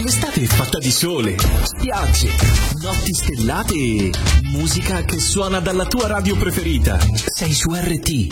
L'estate è fatta di sole, spiagge, notti stellate e musica che suona dalla tua radio preferita. Sei su RT.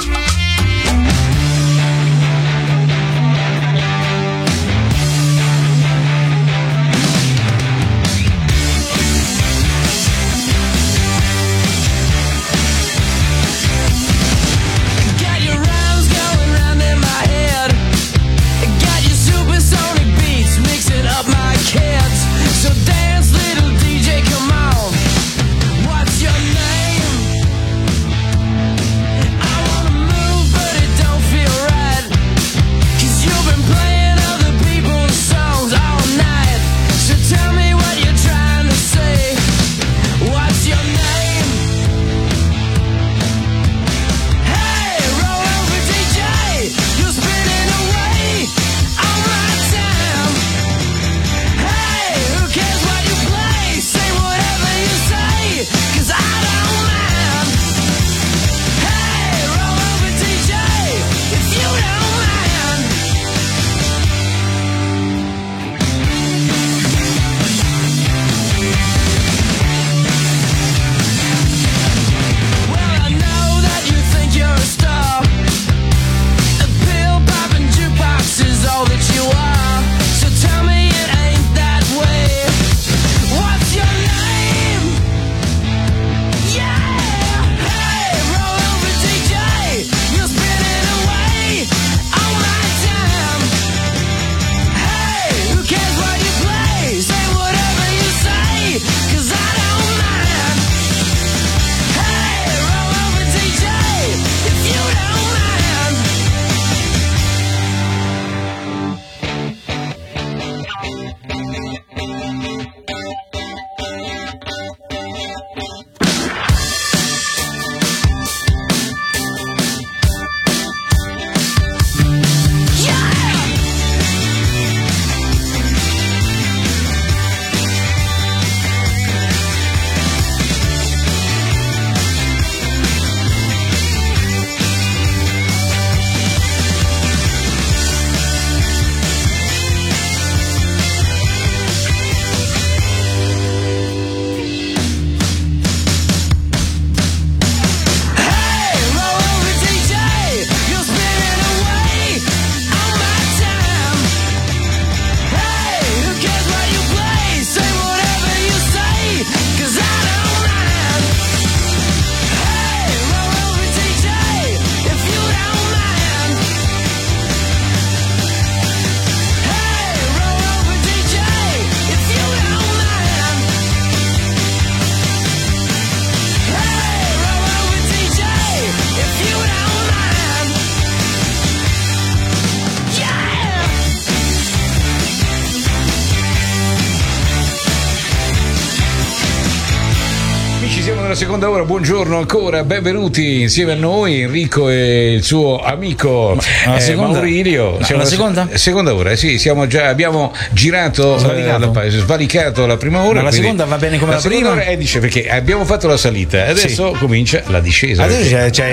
Seconda ora, buongiorno ancora, benvenuti insieme a noi Enrico e il suo amico Maurilio. Siamo alla seconda? Seconda ora, sì, abbiamo girato, svalicato la prima ora. Ma la seconda va bene come la prima? Ora dice perché abbiamo fatto la salita, adesso comincia la discesa. Adesso c'è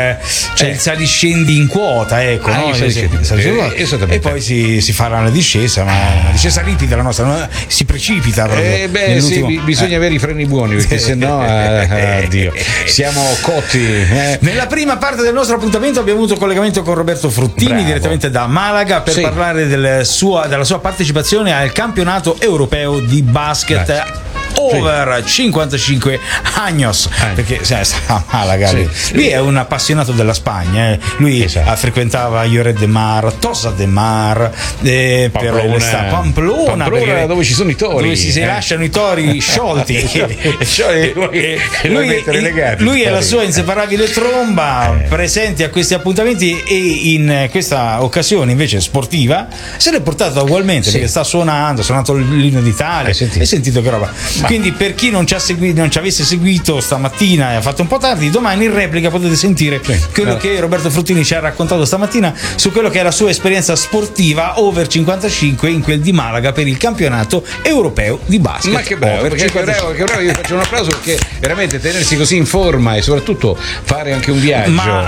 il saliscendi in quota, ecco, no? E poi si farà una discesa, ma una discesa ripida la nostra, si precipita proprio. Bisogna avere i freni buoni perché sennò addio, siamo cotti. Nella prima parte del nostro appuntamento abbiamo avuto collegamento con Roberto Fruttini direttamente da Malaga per parlare della sua partecipazione al campionato europeo di basket. Over 55 años, perché sta a Malaga. Lui è un appassionato della Spagna. Lui frequentava Lloret de Mar, Tossa de Mar, Pamplona, dove ci sono i tori, dove si lasciano i tori sciolti. Lui è la sua inseparabile tromba, presente a questi appuntamenti, e in questa occasione invece sportiva se l'è portata ugualmente, perché sta suonando, ha suonato l'inno d'Italia. Hai sentito che roba? Quindi per chi non ci avesse seguito stamattina e ha fatto un po' tardi, domani in replica potete sentire quello che Roberto Fruttini ci ha raccontato stamattina su quello che è la sua esperienza sportiva over 55 in quel di Malaga per il campionato europeo di basket. Ma che bravo, che bravo, io faccio un applauso perché veramente tenersi così in forma e soprattutto fare anche un viaggio.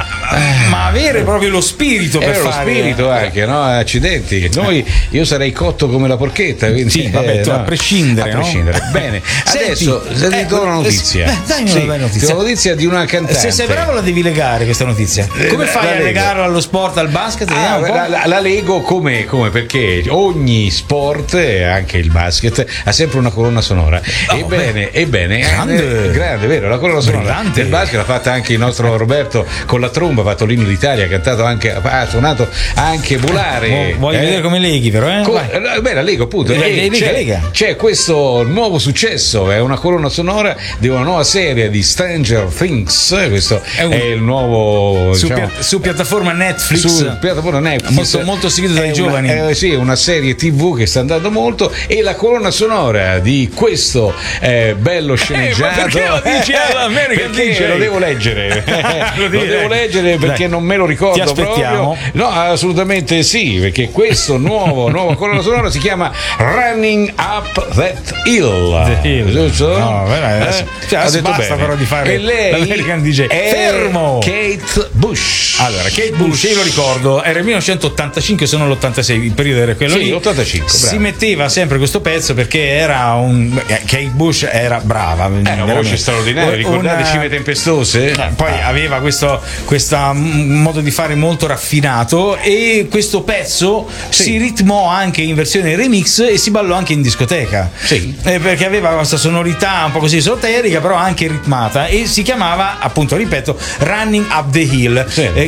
Ma avere proprio lo spirito per lo fare spirito anche, no? Accidenti. Io sarei cotto come la porchetta, quindi sì, vabbè, tu, a prescindere. Bene. Adesso sento una notizia. Dai una bella notizia. Una notizia di una cantante. Se sei bravo la devi legare questa notizia. Come fai a legarla allo sport, al basket? La lego come? Perché ogni sport, anche il basket, ha sempre una colonna sonora. Ebbene, grande, vero? La colonna sonora del basket l'ha fatta anche il nostro Roberto con la tromba, ha fatto l'inno d'Italia, ha suonato anche Volare. Voglio vedere come leghi, però. La lego appunto. Lega. C'è questo nuovo successo, è una colonna sonora di una nuova serie di Stranger Things. Questo è il nuovo su piattaforma Netflix. Molto seguito dai giovani. Sì, una serie TV che sta andando molto, e la colonna sonora di questo bello sceneggiato. Ma perché lo dici all'American DJ? Lo devo leggere. Lo devo leggere perché non me lo ricordo. Ti aspettiamo. Proprio. No, assolutamente sì, perché questo nuova colonna sonora si chiama Running Up That Hill. Giusto? No, veramente. Ha detto basta bene. però di fare e lei l'American DJ. Fermo! Kate Bush. Allora, Kate Bush, io lo ricordo, era il 1985, sono l'86, il periodo era quello lì. l'85. Si metteva sempre questo pezzo perché era Kate Bush era brava. Era una voce straordinaria, ricordate Cime Tempestose? Poi aveva questo modo di fare molto raffinato, e questo pezzo si ritmò anche in versione remix e si ballò anche in discoteca. Perché aveva questa sonorità un po' così esoterica, però anche ritmata, e si chiamava, appunto, ripeto, Running Up the Hill.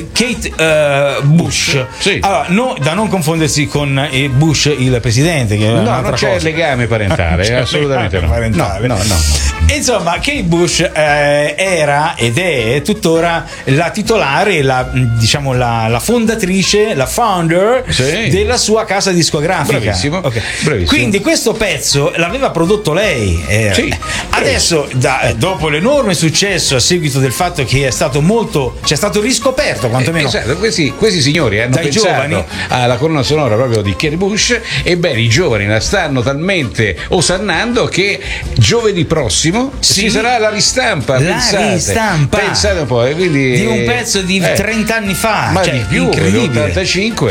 Kate Bush. Allora, da non confondersi con Bush il presidente, che non c'è legame parentale, assolutamente no. Insomma, Kate Bush era ed è tuttora la titolare, la fondatrice, la founder della sua casa discografica. Bravissimo. Quindi questo pezzo l'aveva prodotto lei. Adesso, dopo l'enorme successo a seguito del fatto che c'è stato riscoperto quantomeno questi signori hanno pensato giovani alla colonna sonora proprio di Kate Bush. Ebbene, i giovani la stanno talmente osannando che giovedì prossimo ci sarà la ristampa. Pensate un po', quindi di un pezzo di 30 anni fa, ma di più, 85,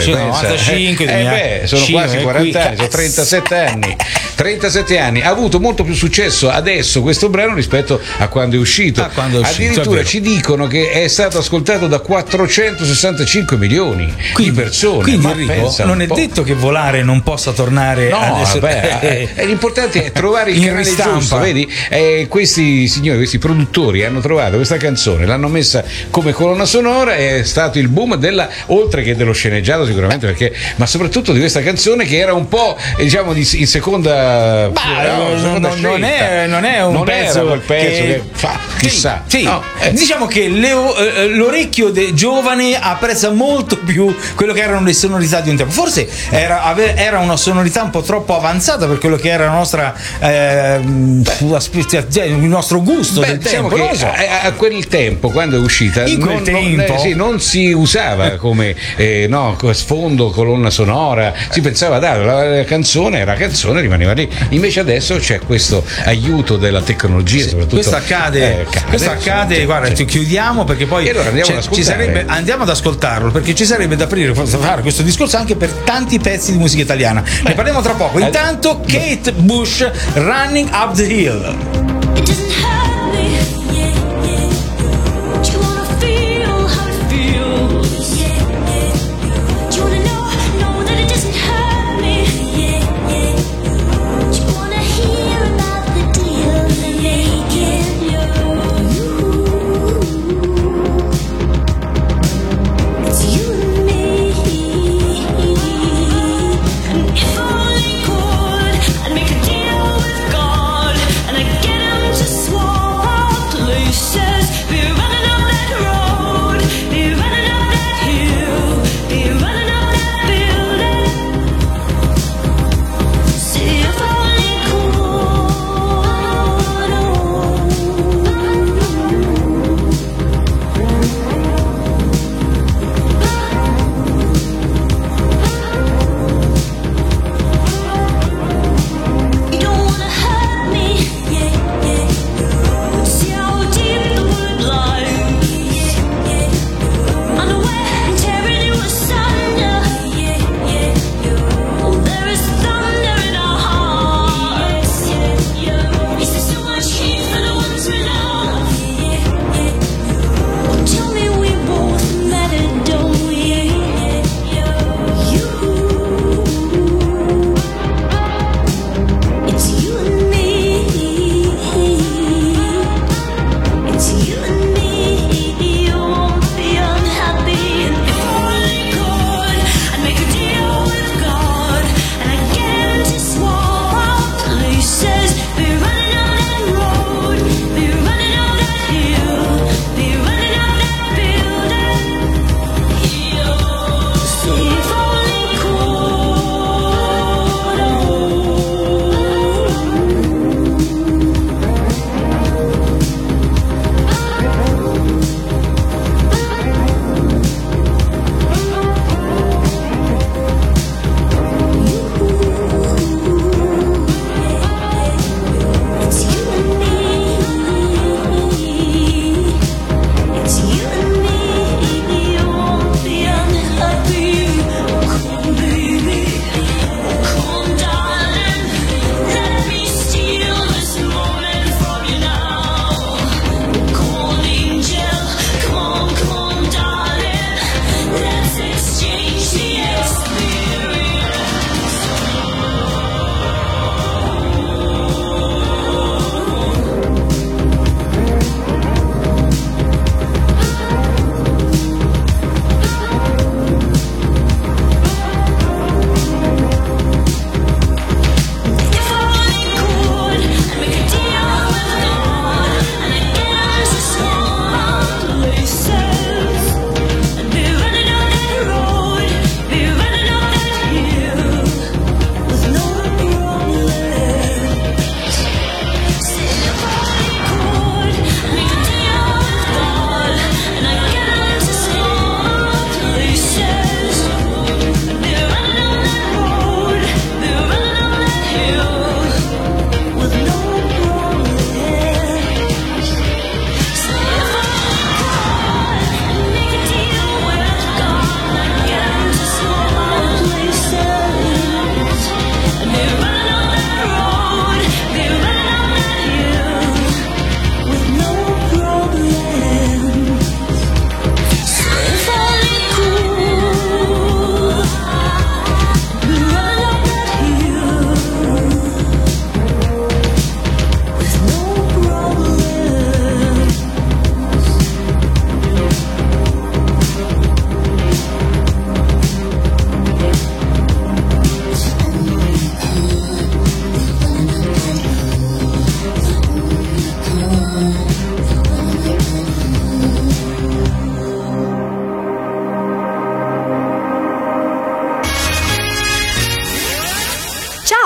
sono quasi 40 anni, sono 37 anni. Ha avuto molto più successo adesso questo brano rispetto a quando è uscito. Addirittura ci dicono che è stato ascoltato da 465 milioni di persone. Quindi Enrico, non è detto che Volare non possa tornare l'importante è trovare il canale giusto, vedi? Questi signori, questi produttori hanno trovato questa canzone, l'hanno messa come colonna sonora, è stato il boom oltre che dello sceneggiato sicuramente, ma soprattutto di questa canzone che era un po' in seconda. Non è un pezzo che fa, chissà. Diciamo che l'orecchio giovane apprezza molto più quello che erano le sonorità di un tempo. Forse era una sonorità un po' troppo avanzata per quello che era la nostra il nostro gusto del diciamo tempo. Che a quel tempo, quando è uscita, non si usava come sfondo colonna sonora, si pensava la canzone era canzone, rimaneva lì. Invece adesso c'è questo aiuto della tecnologia, soprattutto. Questo accade, guarda, chiudiamo perché poi allora andiamo ad ascoltarlo, perché ci sarebbe da fare questo discorso anche per tanti pezzi di musica italiana. Ne parliamo tra poco. Intanto Kate Bush, Running Up the Hill. I'd make a deal with God, and I get him to swallow.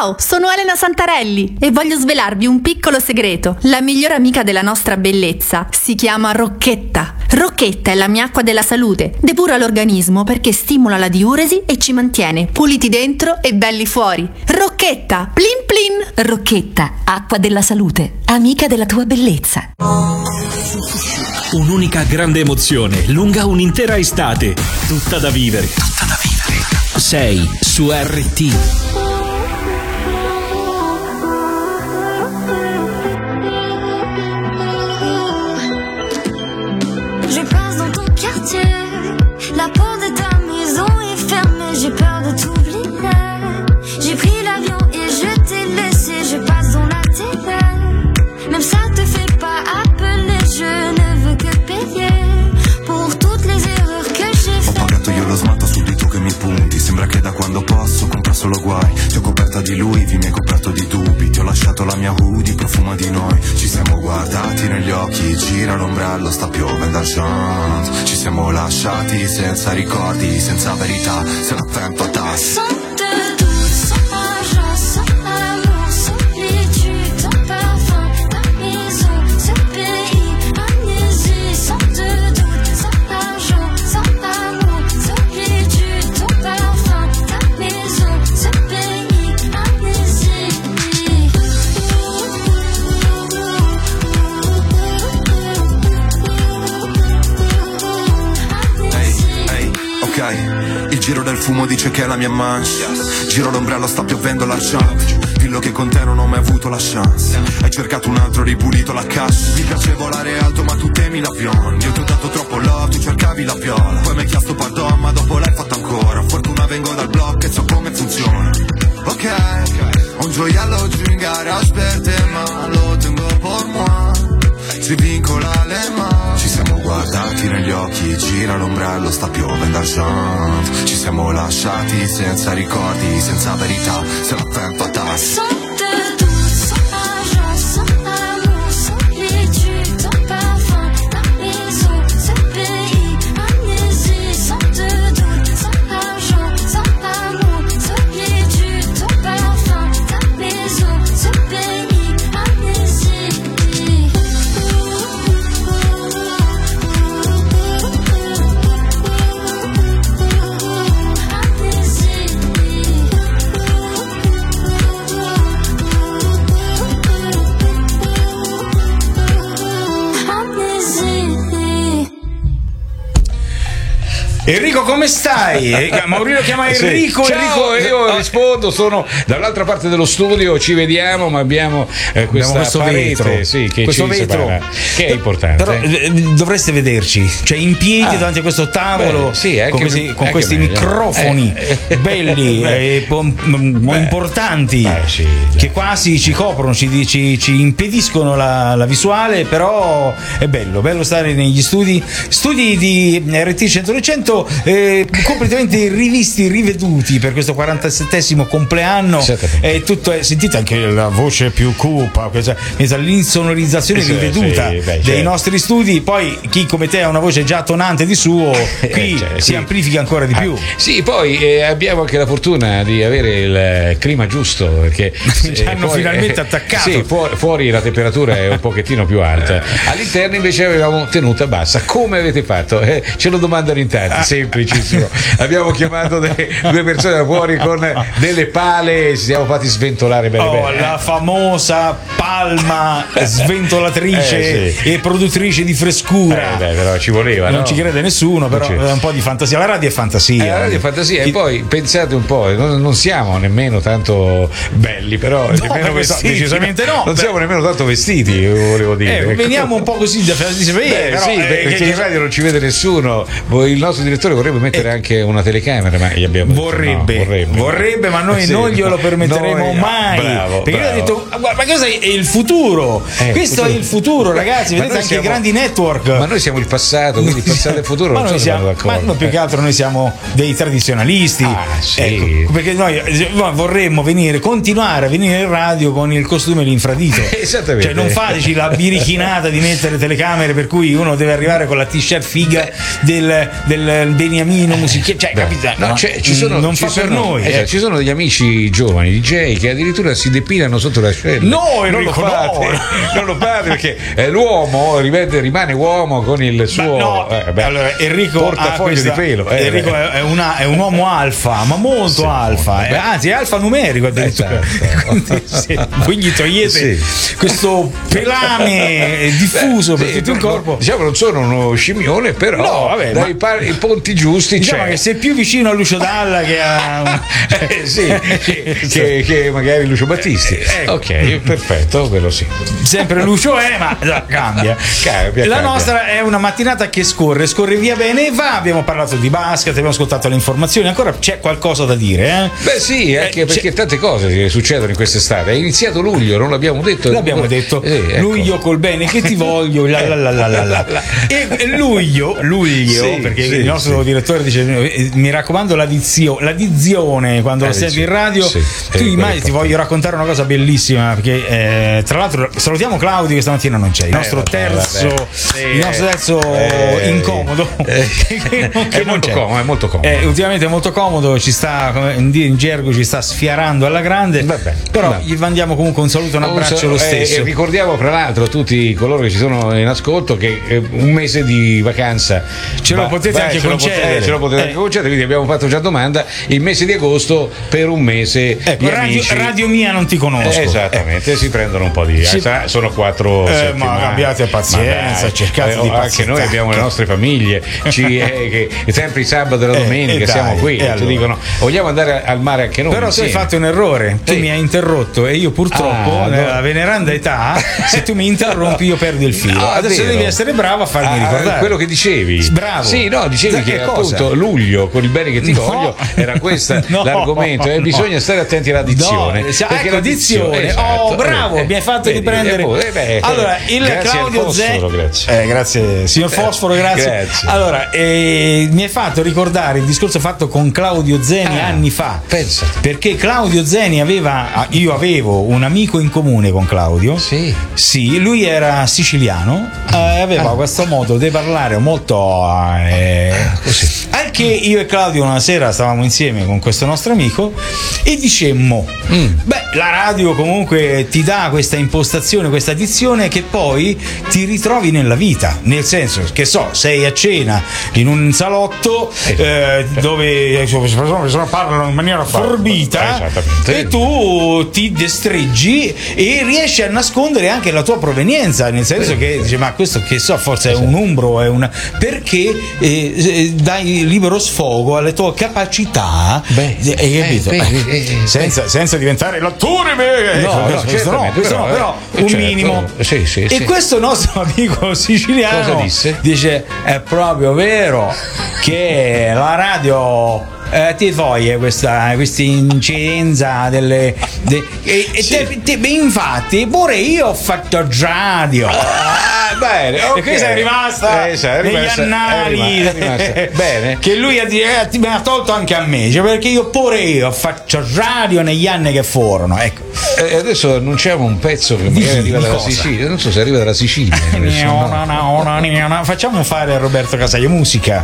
Ciao, sono Elena Santarelli e voglio svelarvi un piccolo segreto. La migliore amica della nostra bellezza si chiama Rocchetta. Rocchetta è la mia acqua della salute. Depura l'organismo perché stimola la diuresi e ci mantiene puliti dentro e belli fuori. Rocchetta, plin plin. Rocchetta, acqua della salute, amica della tua bellezza. Un'unica grande emozione, lunga un'intera estate, tutta da vivere. Tutta da vivere. 6 su RT. Je passe dans ton quartier, la porte de ta maison est fermée, j'ai peur de t'oublier. J'ai pris l'avion et je t'ai laissé, je passe dans la télé. Même ça te fait pas appeler, je ne veux que payer pour toutes les erreurs che j'ai fatte. Ho pagato io lo smalto subito che mi punti, sembra che da quando posso compra solo guai. Ti ho coperta di lui, mi hai coperto di dubbi, ti ho lasciato la mia hoodie, profuma di noi. Ci siamo guardati negli occhi, gira l'ombrello, sta piovendo al chant. Ci siamo lasciati senza ricordi, senza verità, se l'attento a tassi. Il giro del fumo dice che è la mia mancia. Giro l'ombrello, sta piovendo l'arciante. Dillo che con te non ho mai avuto la chance. Hai cercato un altro, ripulito la cassa. Mi piace volare alto ma tu temi l'avion. Io ti ho dato troppo love, tu cercavi la viola. Poi mi hai chiesto pardon ma dopo l'hai fatto ancora. Fortuna vengo dal blocco e so come funziona. Ok, un gioiello giù in garage per te ma lo tengo por moi. Si vincola le mani. Ci siamo guardati negli occhi, gira l'ombrello, sta piovendo al chant. Ci siamo lasciati senza ricordi, senza verità, se l'attento a tassi. Enrico, come stai? Maurizio chiama Enrico. Sì. Ciao, Enrico. io rispondo, sono dall'altra parte dello studio, ci vediamo, ma abbiamo questo vetro, che questo ci vetro separa, che è importante. Però dovreste vederci, cioè in piedi davanti a questo tavolo, con questi microfoni belli e importanti, che quasi ci coprono, ci impediscono la visuale, però è bello stare negli studi di RT 100 completamente rivisti, riveduti per questo 47esimo compleanno. Sentite anche la voce più cupa, questa l'insonorizzazione riveduta dei nostri studi. Poi chi come te ha una voce già tonante di suo, qui si amplifica ancora di più. Sì, poi abbiamo anche la fortuna di avere il clima giusto, perché ci hanno finalmente attaccato. Sì, fuori la temperatura è un pochettino più alta, all'interno invece avevamo tenuta bassa. Come avete fatto? Ce lo domandano in tanti. Semplicissimo. Abbiamo chiamato due persone da fuori con delle pale e ci siamo fatti sventolare bene. La famosa palma sventolatrice e produttrice di frescura. Però ci voleva. Non ci crede nessuno, però un po' di fantasia. La radio è fantasia. E poi pensate un po', non siamo nemmeno tanto belli, però nemmeno vestiti. Decisamente no. Non siamo nemmeno tanto vestiti, volevo dire. Veniamo un po' così da perché in radio non ci vede nessuno. Il nostro direttore vorrebbe mettere anche una telecamera, ma gli abbiamo vorrebbe, ma noi non glielo permetteremo mai. Perché lui ha detto: ma questo è il futuro, questo è il futuro, ragazzi. Vedete anche i grandi network. Ma noi siamo il passato, quindi il passato e il futuro non siamo d'accordo. Ma più che altro noi siamo dei tradizionalisti, perché noi vorremmo continuare a venire in radio con il costume e l'infradito. Esattamente. Cioè non fateci la birichinata di mettere telecamere per cui uno deve arrivare con la t-shirt figa del Beniamino Musichieri, cioè, capito? No, non fa per noi. Ci sono degli amici giovani DJ che addirittura si depilano sotto l'ascella. No, non lo fate, non lo fate perché l'uomo rimane uomo con il suo allora Enrico portafoglio di pelo. Enrico è un uomo alfa, ma molto alfa, anzi è alfa numerico addirittura. Voi gli togliete questo pelame diffuso per tutto il corpo. Diciamo non sono uno scimmione, però dai i ponti giusti. Diciamo che sei più vicino a Lucio Dalla che a che magari Lucio Battisti. Ok, perfetto, quello sì. Sempre Lucio ma cambia. La nostra è una mattinata che scorre via bene e va. Abbiamo parlato di basket, abbiamo ascoltato le informazioni. Ancora c'è qualcosa da dire? Beh sì, anche perché tante cose che succedono in quest'estate. È iniziato luglio, non l'abbiamo detto? L'abbiamo detto. Ecco. Luglio col bene che ti voglio. E luglio perché il nostro direttore dice: mi raccomando la dizione quando lo senti in radio. Tu immagini, ti voglio raccontare una cosa bellissima perché tra l'altro salutiamo Claudio che stamattina non c'è, il nostro terzo incomodo. È molto comodo. Ultimamente è molto comodo, ci sta, come in gergo, ci sta sfiarando alla grande. Però gli mandiamo comunque un saluto e un abbraccio lo stesso. E ricordiamo fra l'altro a tutti coloro che ci sono in ascolto che un mese di vacanza ce lo potete anche concedere. Quindi abbiamo fatto già domanda il mese di agosto per un mese. Radio Mia non ti conosco. Esattamente, si prendono un po' di sono 4 settimane. Ma abbiate pazienza, cercate di anche noi abbiamo le nostre famiglie, sempre il sabato e la domenica siamo qui e ci dicono vogliamo andare al mare anche noi. Però tu hai fatto un errore, tu mi hai interrotto e io purtroppo nella veneranda età se tu mi interrompi io perdo il filo. Adesso devi essere bravo a farmi ricordare quello che dicevi. Bravo. Sì, no, dicevi che appunto luglio con il bene che ti voglio era questo l'argomento e bisogna stare attenti alla dizione. Perché la dizione, bravo, mi hai fatto riprendere. Allora, il Claudio Zeni, grazie signor Fosforo, grazie. Allora, mi hai fatto ricordare il discorso fatto con Claudio Zeni anni fa. Pensa. Perché Claudio Zeni io avevo un amico in comune con Claudio. Sì, lui era siciliano, aveva questo modo di parlare molto così. Anche io e Claudio una sera stavamo insieme con questo nostro amico e dicemmo la radio comunque ti dà questa impostazione, questa dizione che poi ti ritrovi nella vita, nel senso che sei a cena in un salotto dove persone parlano in maniera forbita e tu ti destreggi e riesci a nascondere anche la tua provenienza, nel senso che dici ma questo che forse è un umbro, perché dai libero sfogo alle tue capacità, hai capito? Senza diventare l'attore, però un minimo. E questo nostro amico siciliano cosa dice è proprio vero che la radio ti toglie questa incidenza infatti pure io ho fatto radio. Bene, e questa è rimasta negli annali bene. Che lui mi ha tolto anche a me, perché io faccio radio negli anni che furono, ecco. Adesso annunciamo un pezzo che magari arriva dalla Sicilia, non so se arriva dalla Sicilia. Facciamo fare a Roberto Casaglia musica.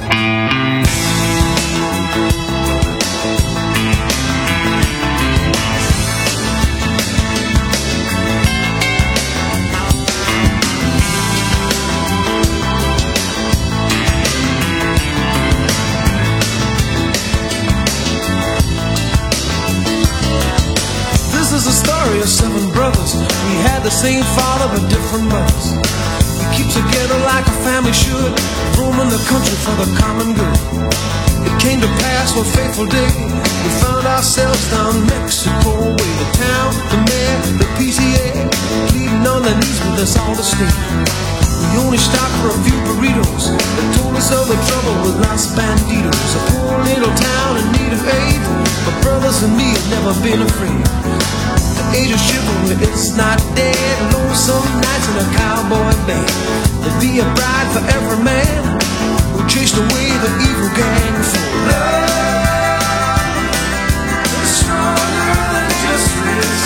The same father but different mothers. We keep together like a family should, roaming the country for the common good. It came to pass one fateful day, we found ourselves down Mexico way. The town, the mayor, the PTA, pleading on their knees with us all to stay. We only stopped for a few burritos and told us of the trouble with Los Banditos. A poor little town in need of aid, but brothers and me have never been afraid. Age of chivalry is not dead. Lonesome nights in a cowboy band. There'd be a bride for every man who chased away the evil gang for love. It's stronger than just this.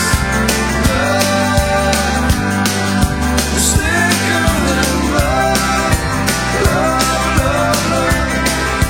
Love. It's thicker than love. Love, love, love.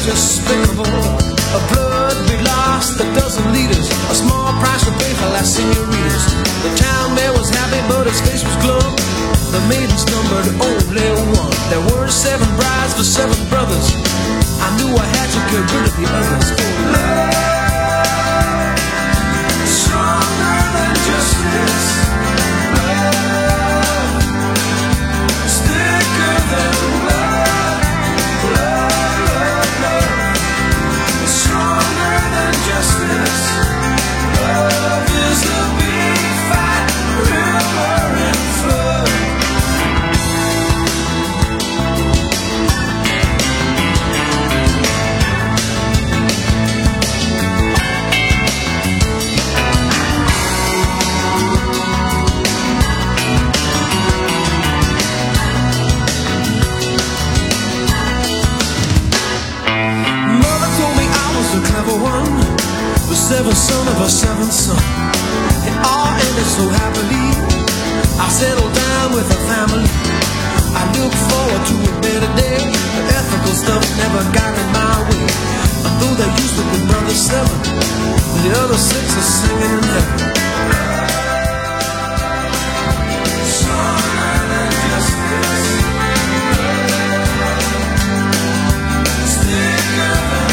despicable. A blood be lost, a dozen liters, a small price to pay for last senoritas. The town mayor was happy, but his face was glum. The maidens numbered only one. There were 7 brides for 7 brothers. I knew I had to get rid of the others. Oh, love, stronger than justice. Love, thicker than love. Love, love, stronger than justice. Love is the big fat river in flood. The 7th son of a 7th son. It all ended so happily. I settled down with a family. I look forward to a better day. The ethical stuff never got in my way. Although there used to be brother 7, the other 6 are singing in heaven. Stronger than justice. Thicker than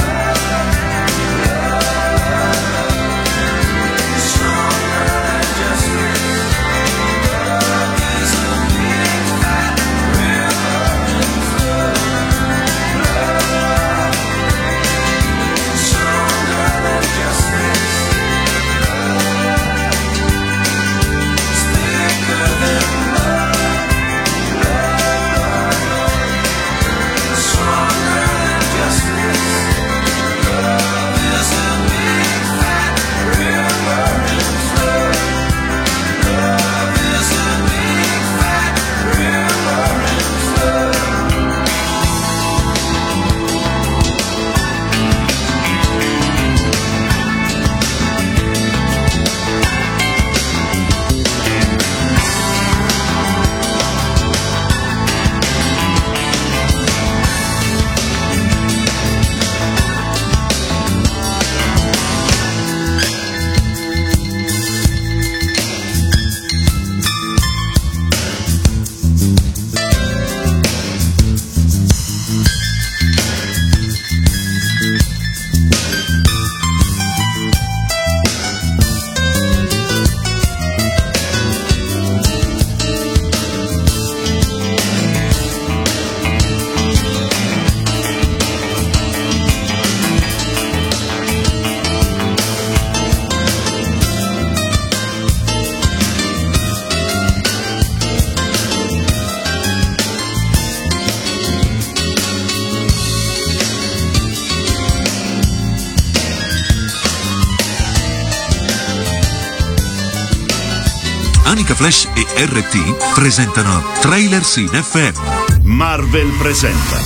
Anica Flash e RT presentano Trailers in FM. Marvel presenta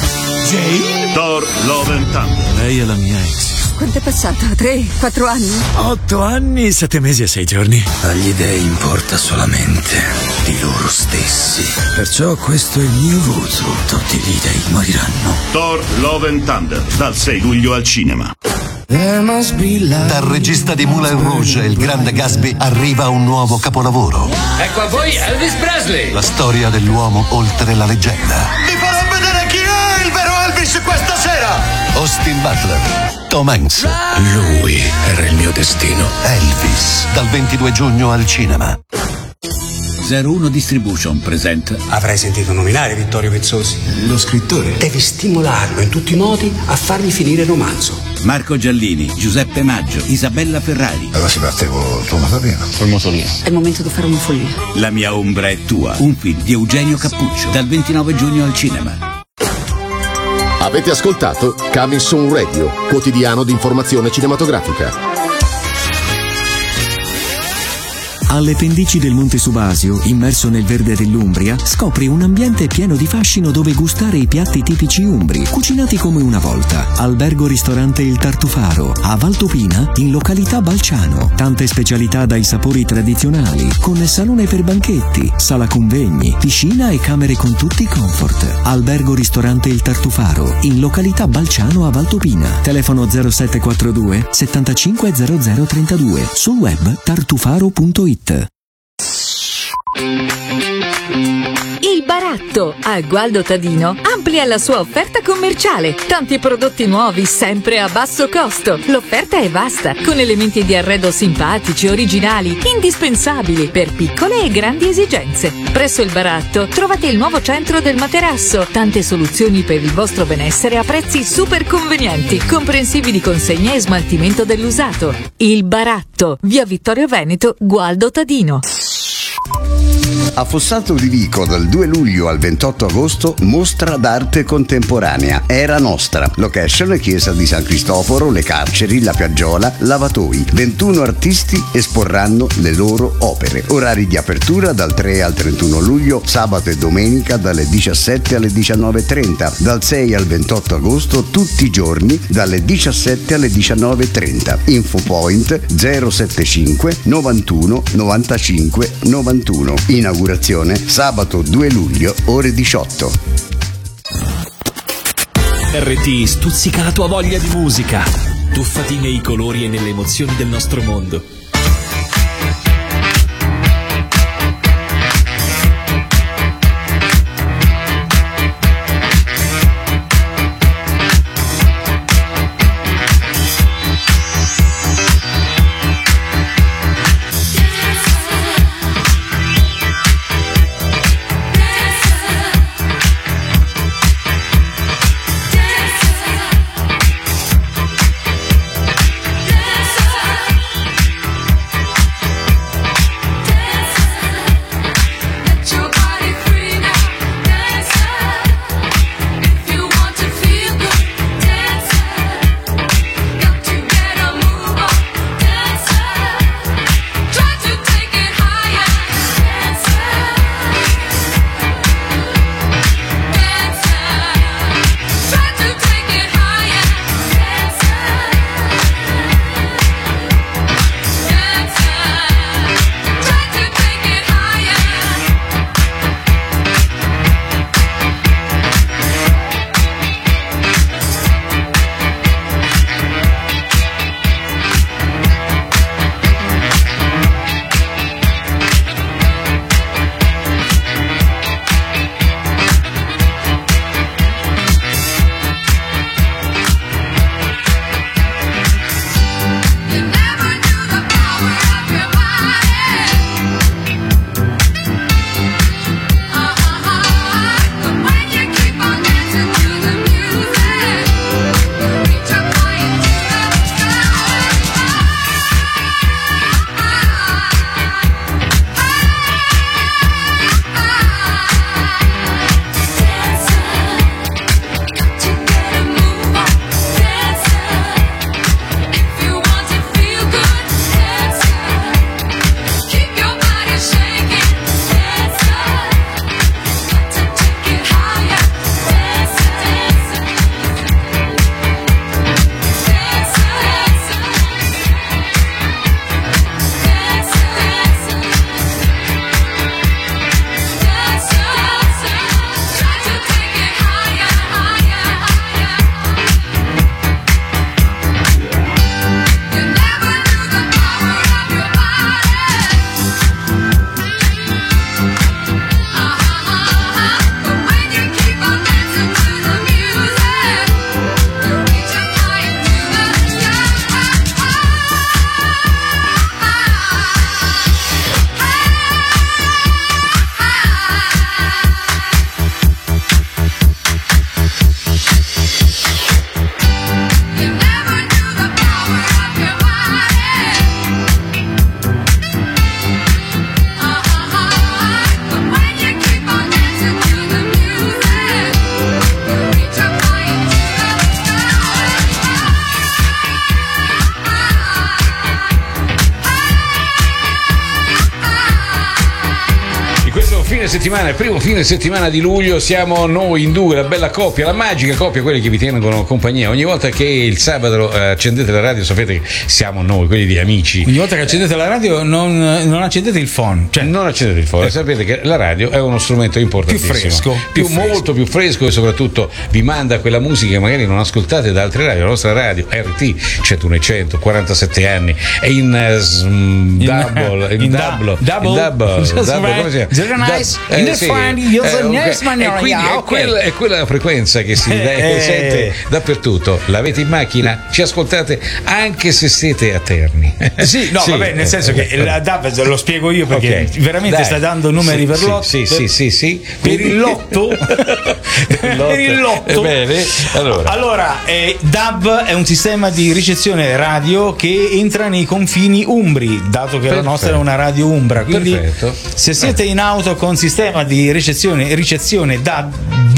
Thor Love and Thunder. Lei è la mia ex. Quanto è passato? 3, 4 anni? 8 anni, 7 mesi e 6 giorni. Agli dei importa solamente di loro stessi. Perciò questo è il mio voto. Tutti gli dei moriranno. Thor Love and Thunder, dal 6 luglio al cinema. Dal regista di Moulin Rouge, il grande Gatsby, arriva un nuovo capolavoro. Ecco a voi Elvis Presley. La storia dell'uomo oltre la leggenda. Vi farò vedere chi è il vero Elvis questa sera. Austin Butler, Tom Hanks. Lui era il mio destino. Elvis, dal 22 giugno al cinema. 01 Distribution presenta. Avrai sentito nominare Vittorio Vezzosi, lo scrittore. Devi stimolarlo in tutti i modi a fargli finire il romanzo. Marco Giallini, Giuseppe Maggio, Isabella Ferrari. Allora si parte col tuo motorino. Col motorino. È il momento di fare una follia. La mia ombra è tua. Un film di Eugenio Cappuccio. Dal 29 giugno al cinema. Avete ascoltato Coming Soon Radio, quotidiano di informazione cinematografica. Alle pendici del Monte Subasio, immerso nel verde dell'Umbria, scopri un ambiente pieno di fascino dove gustare i piatti tipici umbri, cucinati come una volta. Albergo ristorante Il Tartufaro, a Valtopina, in località Balciano. Tante specialità dai sapori tradizionali, con salone per banchetti, sala convegni, piscina e camere con tutti i comfort. Albergo ristorante Il Tartufaro, in località Balciano a Valtopina. Telefono 0742 75 0032. Sul web tartufaro.it. Il Baratto a Gualdo Tadino amplia la sua offerta commerciale. Tanti prodotti nuovi sempre a basso costo. L'offerta è vasta, con elementi di arredo simpatici, originali, indispensabili per piccole e grandi esigenze. Presso il Baratto trovate il nuovo centro del materasso. Tante soluzioni per il vostro benessere a prezzi super convenienti, comprensivi di consegna e smaltimento dell'usato. Il Baratto, via Vittorio Veneto, Gualdo Tadino. A Fossato di Vico dal 2 luglio al 28 agosto mostra d'arte contemporanea Era Nostra. Location chiesa di San Cristoforo, le carceri, la piaggiola, lavatoi. 21 artisti esporranno le loro opere. Orari di apertura dal 3 al 31 luglio, sabato e domenica dalle 17 alle 19:30. Dal 6 al 28 agosto tutti i giorni dalle 17 alle 19:30. Infopoint 075 91 95 91. Inaugurazione sabato 2 luglio ore 18. RT stuzzica la tua voglia di musica. Tuffati nei colori e nelle emozioni del nostro mondo. settimana, il primo fine settimana di luglio, siamo noi in due, la bella coppia, la magica coppia, quelli che vi tengono compagnia. Ogni volta che il sabato accendete la radio, sapete che siamo noi, quelli di Amici. Ogni volta che accendete la radio non accendete il phone, cioè non accendete il phone, sapete che la radio è uno strumento importantissimo, molto più fresco, e soprattutto vi manda quella musica che magari non ascoltate da altre radio. La nostra radio RT 101.100, 47 anni, è in double, come si chiama? È quella frequenza che si sente dappertutto. L'avete in macchina? Ci ascoltate anche se siete a Terni. Vabbè, nel senso che la DAB lo spiego io, perché veramente stai dando numeri per l'otto. Sì. Per il lotto. Per il lotto. Bene. Allora, DAB è un sistema di ricezione radio che entra nei confini umbri, dato che la nostra è una radio umbra. Quindi se siete in auto con sistema di ricezione DAB,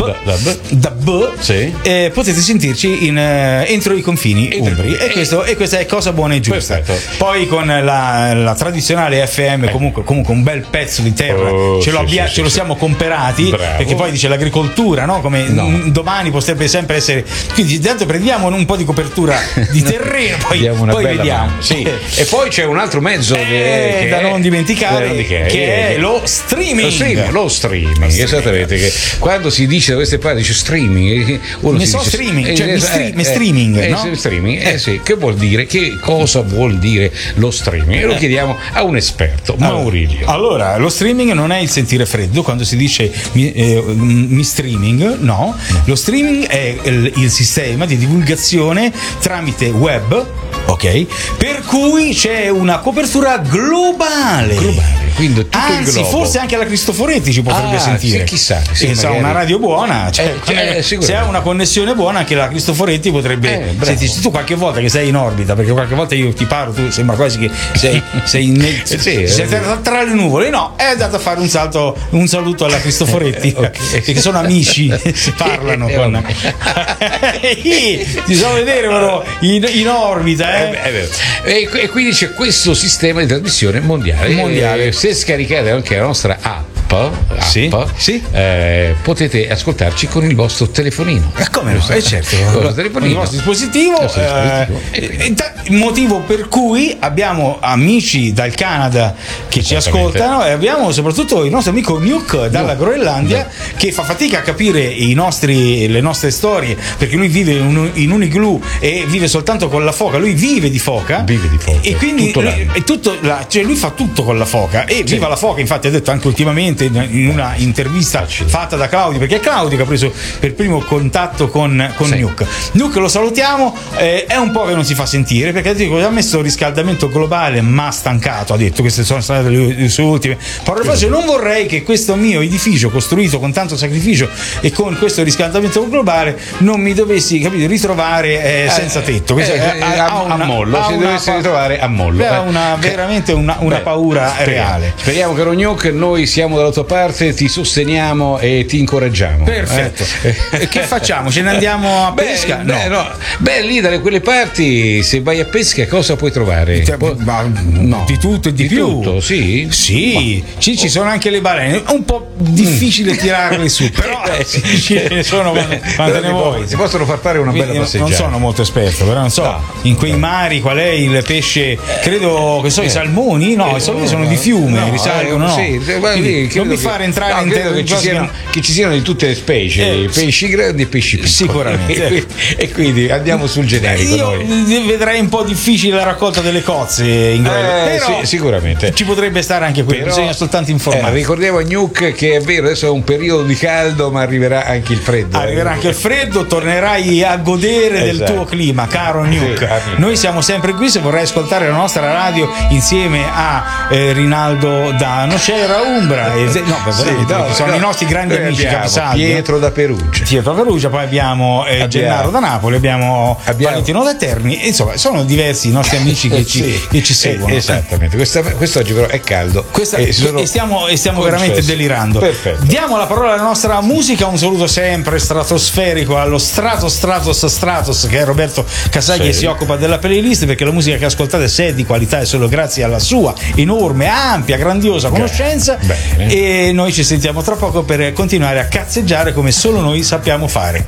potete sentirci entro i confini umbri, e questa è cosa buona e giusta. Poi con la tradizionale FM, comunque un bel pezzo di terra ce lo siamo comperati. Bravo. Perché poi dice l'agricoltura, no? Come domani potrebbe sempre essere. Quindi intanto prendiamo un po' di copertura di terreno, poi vediamo. E poi c'è un altro mezzo da non dimenticare, che è lo streaming. Lo streaming. Esattamente, che quando si dice da queste parti dice streaming, streaming, cioè streaming, no? Streaming, che vuol dire? Che cosa vuol dire lo streaming? E lo chiediamo a un esperto, Maurizio. Allora, lo streaming non è il sentire freddo quando si dice mi streaming, no. Lo streaming è il sistema di divulgazione tramite web, ok? Per cui c'è una copertura globale. Quindi tutto il globo. Forse anche la Cristoforetti ci potrebbe sentire. Chissà. Se ha una radio buona, se ha una connessione buona, anche la Cristoforetti potrebbe sentirci. Tu qualche volta che sei in orbita, perché qualche volta io ti parlo, tu sembra quasi che sei sei tra le nuvole. No, è andato a fare un saluto alla Cristoforetti, perché sono amici, si parlano con ti so vedere però in orbita. E quindi c'è questo sistema di trasmissione mondiale. Se scaricate anche la nostra app, potete ascoltarci con il vostro telefonino. Come no? Certo, con il vostro dispositivo. Il motivo per cui abbiamo amici dal Canada che ci ascoltano, e abbiamo soprattutto il nostro amico Nuke dalla Groenlandia, che fa fatica a capire le nostre storie, perché lui vive in un igloo e vive soltanto con la foca. Lui vive di foca e quindi lui fa tutto con la foca, e viva la foca. Infatti ha detto anche ultimamente in una intervista fatta da Claudio, perché è Claudio che ha preso per primo contatto con Nuke. Nuke lo salutiamo, è un po' che non si fa sentire, perché ha messo il riscaldamento globale, ma stancato, ha detto. Queste sono state le sue ultime parole. Non vorrei che questo mio edificio costruito con tanto sacrificio e con questo riscaldamento globale non mi dovessi, ritrovare senza tetto. A mollo, si dovesse ritrovare a mollo. Ha veramente una paura reale. Speriamo, caro Nuke, noi siamo dalla tua parte, ti sosteniamo e ti incoraggiamo. Perfetto. Che facciamo? Ce ne andiamo a pesca? Lì dalle quelle parti, se vai a pesca, cosa puoi trovare? Di tutto e di più. Tutto, sì, ci sono anche le balene. È un po' difficile tirarle su, però ce ne sono quante ne vuoi. Si possono far fare una bella passeggiata. Non sono molto esperto, però non so in quei mari qual è il pesce. Credo che i salmoni, i salmoni sono di fiume, risalgono. Non mi fare entrare che ci siano di tutte le specie, pesci grandi e pesci piccoli. Sicuramente. E quindi andiamo sul generico. Io vedrei un po' difficile la raccolta delle cozze in però sicuramente ci potrebbe stare anche quello, bisogna soltanto informare. Ricordiamo a Nuke che è vero, adesso è un periodo di caldo, ma arriverà anche il freddo. Anche il freddo, tornerai a godere del tuo clima, caro Nuke. Noi siamo sempre qui. Se vorrai ascoltare la nostra radio insieme a Rinaldo da Nocera Umbra, sono i nostri grandi amici capisaldi. Pietro da Perugia, poi abbiamo Gennaro da Napoli, abbiamo Valentino da Terni, insomma sono diversi i nostri amici che ci seguono. Esattamente. Quest'oggi però è caldo e stiamo veramente delirando. Perfetto. Diamo la parola alla nostra musica. Un saluto sempre stratosferico allo Stratos, che è Roberto Casagli, e si occupa della playlist, perché la musica che ascoltate, se è di qualità, è solo grazie alla sua enorme, ampia, grandiosa conoscenza. e noi ci sentiamo tra poco per continuare a cazzeggiare come solo noi sappiamo fare.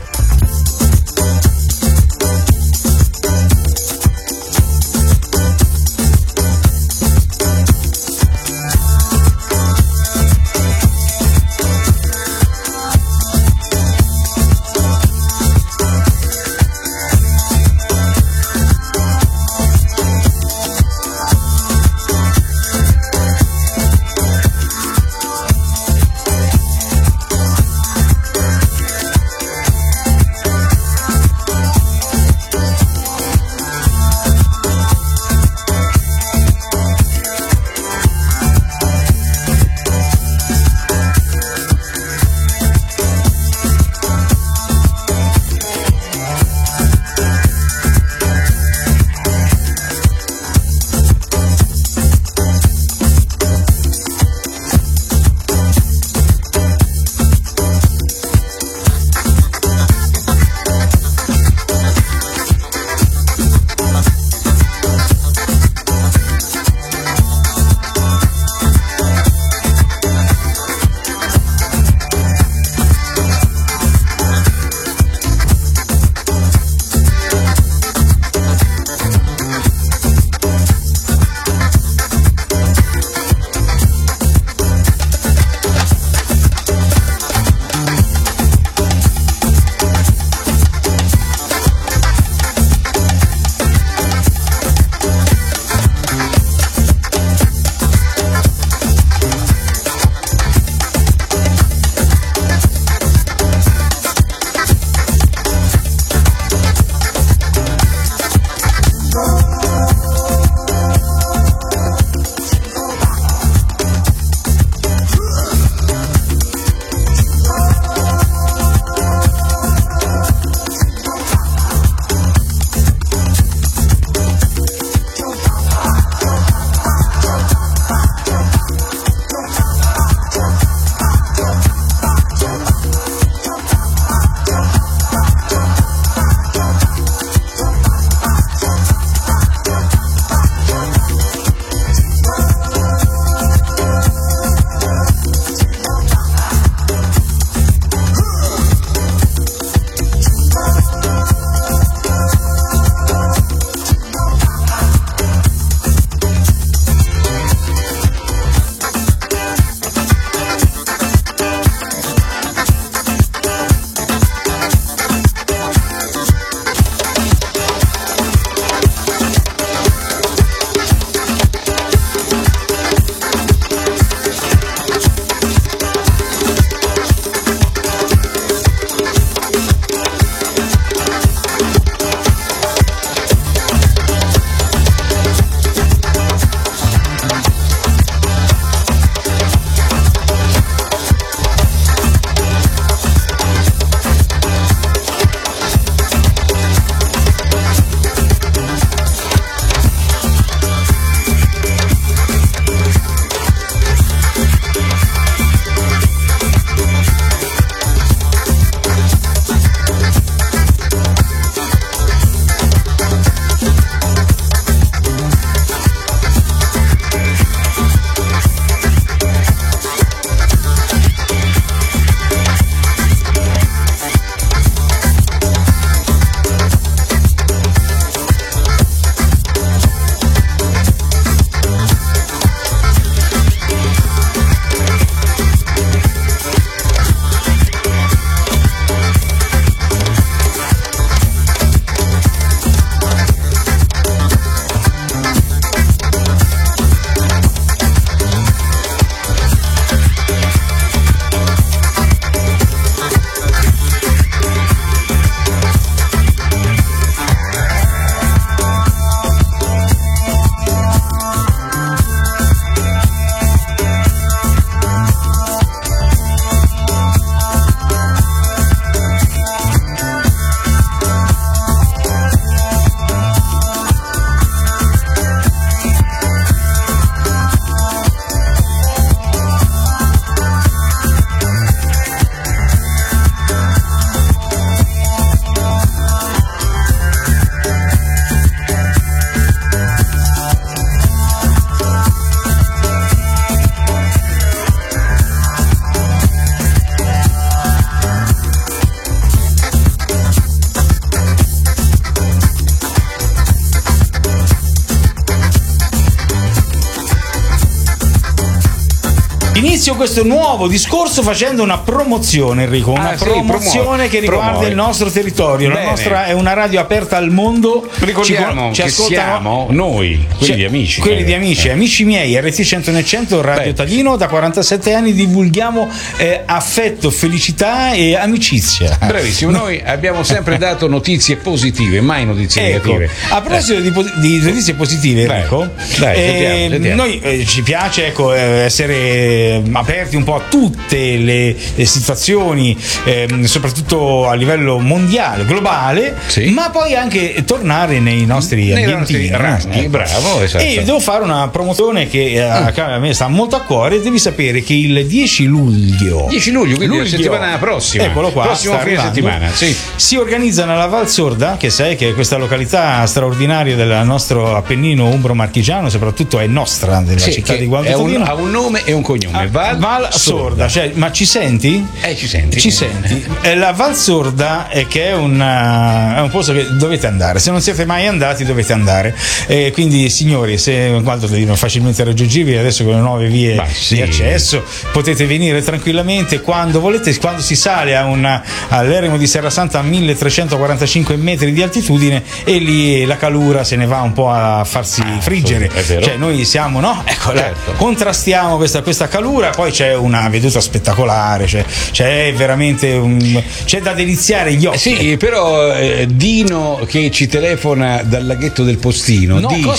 Inizio questo nuovo discorso facendo una promozione, Enrico, una promozione che riguarda il nostro territorio. La nostra è una radio aperta al mondo. Ricordiamo che siamo noi, quelli di Amici. Quelli di Amici, amici miei, RT 100 Radio Tadino, da 47 anni divulghiamo affetto, felicità e amicizia. Bravissimo, noi abbiamo sempre dato notizie positive, mai notizie negative. A proposito di notizie positive, Enrico, sentiamo. noi ci piace essere aperti un po' a tutte le situazioni, soprattutto a livello mondiale, globale, ma poi anche tornare nei nostri ambientini. Bravo, esatto. E devo fare una promozione che a me sta molto a cuore. Devi sapere che il 10 luglio, quindi la settimana prossima, eccolo qua, prossimo fine settimana, si organizza nella Val Sorda, che sai che è questa località straordinaria del nostro Appennino umbro-marchigiano, soprattutto è nostra, della città di Gualdo Tadino. Ha un nome e un cognome, Val Sorda. Cioè, ma ci senti? Ci senti. La Val Sorda che è un posto che dovete andare. Se non siete mai andati, dovete andare. Quindi, signori, se Gualdo Tadino è facilmente raggiungibile adesso con le nuove vie di accesso, potete venire tranquillamente quando volete. Quando si sale all'eremo di Serrasanta a 1345 metri di altitudine, e lì la calura se ne va un po' a farsi friggere. Cioè, noi siamo, contrastiamo questa calura. Poi c'è una veduta spettacolare, c'è veramente c'è da deliziare gli occhi. Sì, però Dino, che ci telefona dal laghetto del Postino,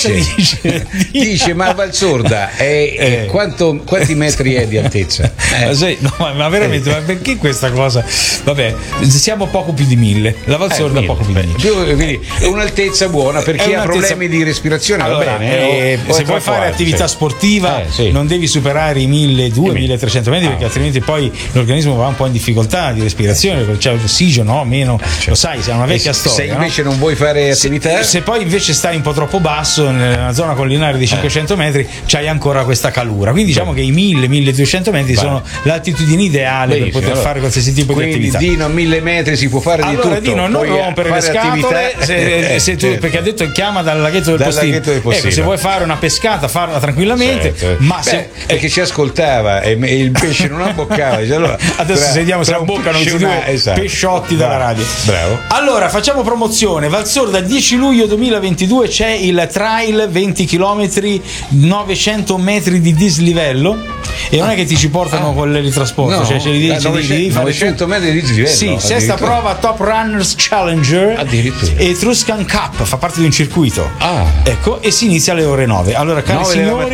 dice ma Val Sorda quanti metri è di altezza? Ma veramente, ma perché questa cosa? Vabbè, siamo poco più di 1000. La Val Sorda poco più di 1000. Quindi è un'altezza buona per chi ha problemi di respirazione. Allora, se vuoi fare attività sportiva non devi superare i 1200-1300 metri, perché altrimenti poi l'organismo va un po' in difficoltà di respirazione, perché c'è l'ossigeno, meno, lo sai, sei una vecchia storia. Se invece non vuoi fare attività, se poi invece stai un po' troppo basso nella zona collinare di 500 metri, c'hai ancora questa calura. Quindi diciamo che i 1000-1200 metri sono l'altitudine ideale per poter fare qualsiasi tipo di attività. Quindi Dino, a 1000 metri si può fare di tutto. Dino, non rompere le scatole, perché ha detto chiama dal laghetto del Postino. Se vuoi fare una pescata, farla tranquillamente. Ma perché ci ascoltava e il pesce non abboccava. Allora, adesso sediamo, si abboccano questi due pesciotti dalla radio. Bravo. Allora, facciamo promozione. Val Sorda, 10 luglio 2022 c'è il trail 20 km 900 metri di dislivello, e non è che ti ci portano con l'elitrasporto, cioè ce li devi fare 900 metri di dislivello. Sì, sesta prova Top Runners Challenger, addirittura Etruscan Cup, fa parte di un circuito. Ecco, e si inizia alle ore 9. Allora, cari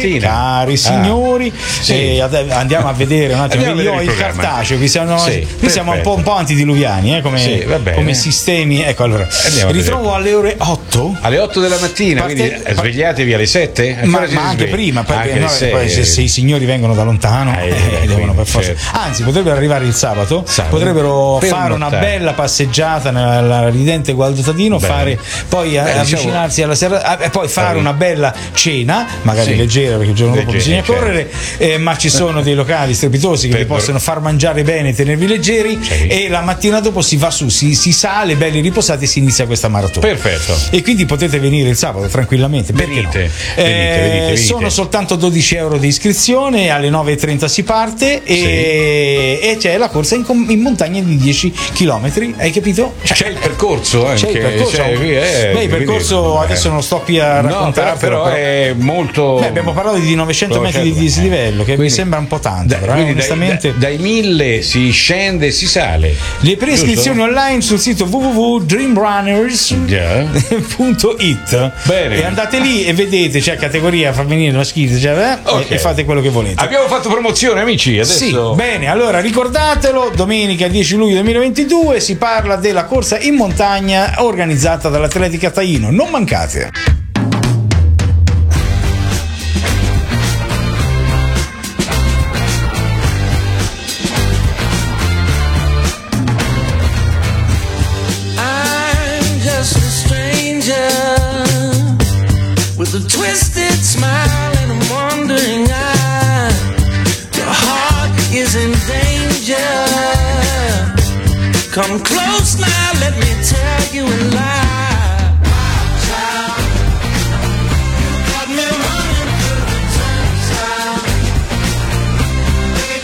signori, andiamo a vedere un attimo. Io ho il cartaceo, qui siamo un po' antidiluviani, come sistemi. Ecco, allora ritrovo alle ore 8. Alle 8 della mattina, quindi svegliatevi alle 7? Ma anche prima, perché poi se i signori vengono da lontano devono per forza. Anzi, potrebbero arrivare il sabato. Potrebbero fare una bella passeggiata nella ridente Gualdo Tadino, poi avvicinarsi alla sera, poi fare una bella cena, magari leggera, perché il giorno dopo bisogna correre, ma ci sono dei locali strepitosi che vi possono far mangiare bene e tenervi leggeri, e la mattina dopo si va su, si sale belli riposati e si inizia questa maratona. Perfetto. E quindi potete venire il sabato tranquillamente. Venite. Sono soltanto 12 euro di iscrizione, alle 9:30 si parte e c'è la corsa in montagna di 10 km, hai capito? C'è il percorso anche. Il percorso adesso non sto qui a raccontare, però è molto. Abbiamo parlato di 900 metri di dislivello, che mi sembra un po' tanto, però onestamente dai 1000 si scende e si sale. Le preiscrizioni online sul sito www.dreamrunners.it. E andate lì e vedete, c'è categoria femminile, maschile, e fate quello che volete. Abbiamo fatto promozione, amici, adesso. Sì, bene, allora ricordatelo, domenica 10 luglio 2022 si parla della corsa in montagna organizzata dall'Atletica Taino, non mancate. With a twisted smile and a wandering eye, your heart is in danger. Come close now, let me tell you a lie. Child, you got me running through the turnstile.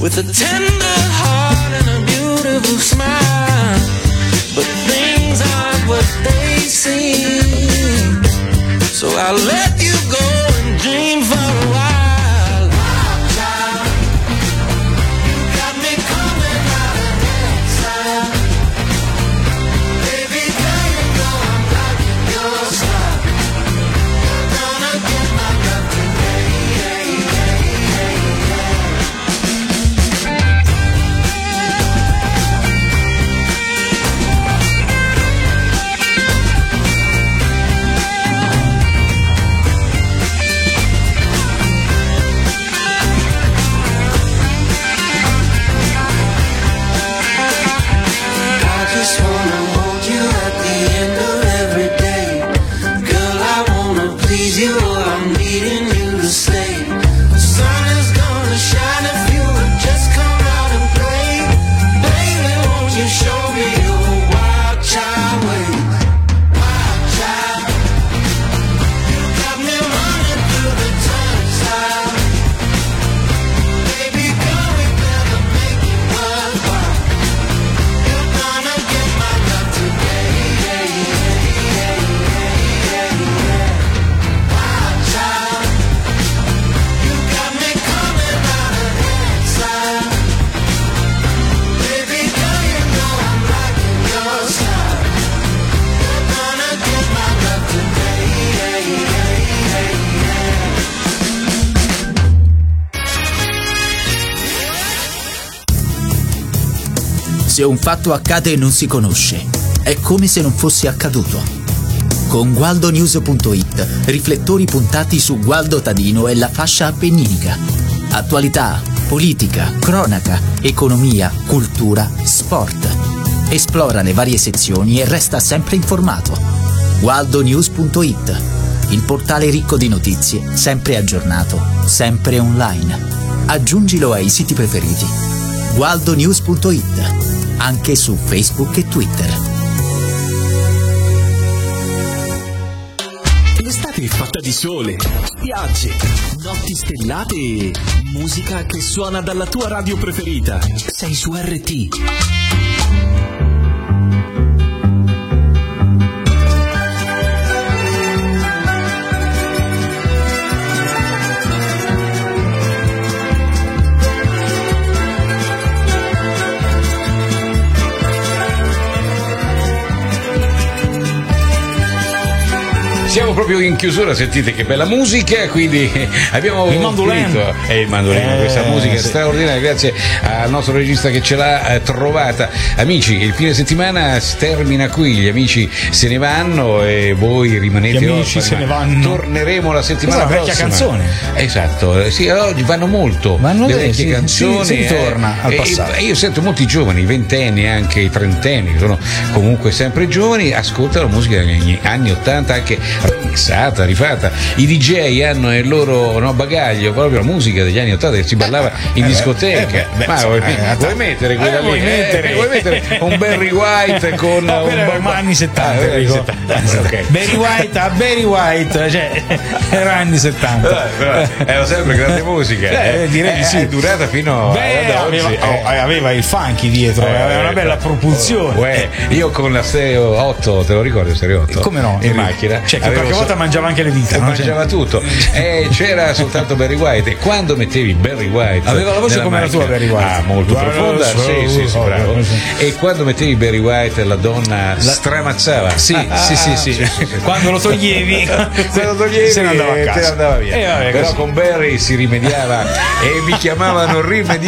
with a tender heart and a beautiful smile. But things aren't what they seem, so I'll let you go and dream for a while. Child, you got me coming out of exile. Baby girl, you know I'm liking your style. You're gonna get my love today. Just wanna hold you at the end of every day. Girl, I wanna please you or I'm needing you to stay. The sun is gonna shine if you would just come out and play. Baby, won't you show me your wild child ways? Wild child, you got me running through the turnstile. Baby girl, we better make it worthwhile. You're gonna get my love today. Wild child, you got me coming out of exile. Baby girl, you know I'm liking your style. You're gonna get my love today. Se un fatto accade e non si conosce, è come se non fosse accaduto. Con GualdoNews.it, riflettori puntati su Gualdo Tadino e la fascia appenninica. Attualità, politica, cronaca, economia, cultura, sport. Esplora le varie sezioni e resta sempre informato. GualdoNews.it, il portale ricco di notizie, sempre aggiornato, sempre online. Aggiungilo ai siti preferiti. GualdoNews.it, anche su Facebook e Twitter. L'estate è fatta di sole, spiagge, notti stellate e musica che suona dalla tua radio preferita. Sei su RT. Siamo proprio in chiusura, sentite che bella musica, quindi abbiamo il mandolino. Il mandolino, questa musica sì. straordinaria, grazie al nostro regista che ce l'ha trovata. Amici, il fine settimana si termina qui, gli amici se ne vanno e voi rimanete. Gli amici se ne vanno. Torneremo la settimana prossima. Questa è una vecchia canzone. Esatto, sì, oggi vanno molto le vecchie canzoni. Si ritorna al passato. E io sento molti giovani, i ventenni, anche i trentenni, che sono comunque sempre giovani, ascoltano musica degli anni 80, anche remixata, rifatta. I DJ hanno il loro bagaglio, proprio la musica degli anni 80 che si ballava in discoteca. Vuoi mettere quella lì? Vuoi mettere un Barry White con anni 70, okay. Barry White a Barry White, cioè era anni 70. Era sempre grande musica. Direi di sì. È durata fino ad oggi. Aveva il funky dietro, aveva una bella propulsione. Io con la Stereo 8, te lo ricordi, Stereo 8? Come no? In macchina. Cioè, che qualche volta mangiava anche le dita, mangiava tutto. C'era soltanto Barry White, e quando mettevi Barry White aveva la voce come la tua Barry White, molto profonda, sì, bravo. E quando mettevi Barry White la donna stramazzava. Sì. Quando lo toglievi se ne andava a casa, te ne andava via. Però così. Con Barry si rimediava e mi chiamavano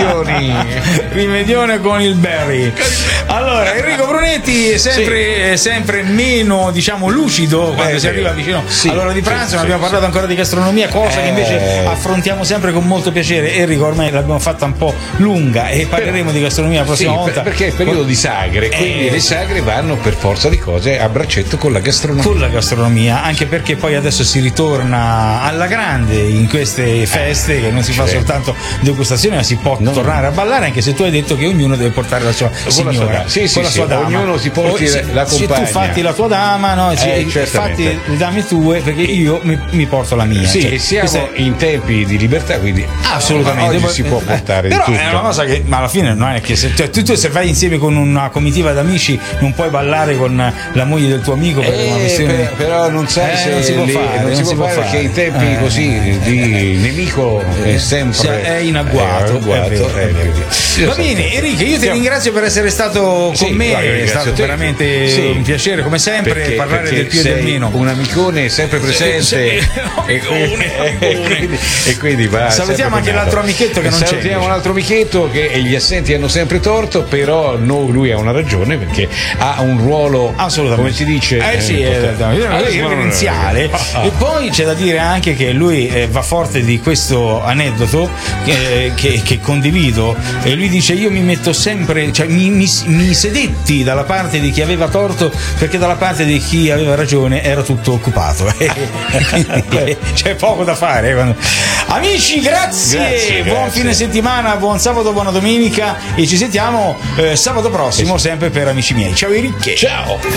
Rimedione con il Barry. Allora, Enrico Brunetti è sempre meno, diciamo, lucido quando si arriva vicino all'ora di pranzo. Non abbiamo parlato ancora di gastronomia, cosa che invece affrontiamo sempre con molto piacere. Enrico, ormai l'abbiamo fatta un po' lunga e parleremo di gastronomia la prossima volta, perché è il periodo di sagre, quindi le sagre vanno per forza di cose a braccetto con la gastronomia. Anche perché poi adesso si ritorna alla grande in queste feste, che non si fa soltanto degustazione, ma si può tornare a ballare, anche se tu hai detto che ognuno deve portare la sua signora, con la sua dama. Ognuno si porti la compagna. Se tu fatti la tua dama, fatti il dammi tue perché io mi porto la mia. Sì, siamo in tempi di libertà, quindi assolutamente oggi si può portare però di tutto. È una cosa che, ma alla fine non è che tu se vai insieme con una comitiva d'amici non puoi ballare con la moglie del tuo amico per una questione. Però non sai se non si può fare, non si può fare perché in tempi così di nemico è sempre è in agguato. Va bene, Enrico, io ti ringrazio per essere stato con me, è stato veramente un piacere come sempre parlare del più e del meno. Un amicone sempre presente e quindi va. Salutiamo anche l'altro amichetto che non c'è. Salutiamo un altro amichetto che gli assenti hanno sempre torto, però lui ha una ragione perché ha un ruolo, come si dice, irreverenziale. E poi c'è da dire anche che lui va forte di questo aneddoto che condivido, e lui dice: io mi metto sempre, cioè mi sedetti dalla parte di chi aveva torto perché dalla parte di chi aveva ragione era tutto occupato. C'è poco da fare. Amici, grazie. Buon fine settimana, buon sabato, buona domenica e ci sentiamo sabato prossimo sempre per Amici miei. Ciao Enrico. Ciao.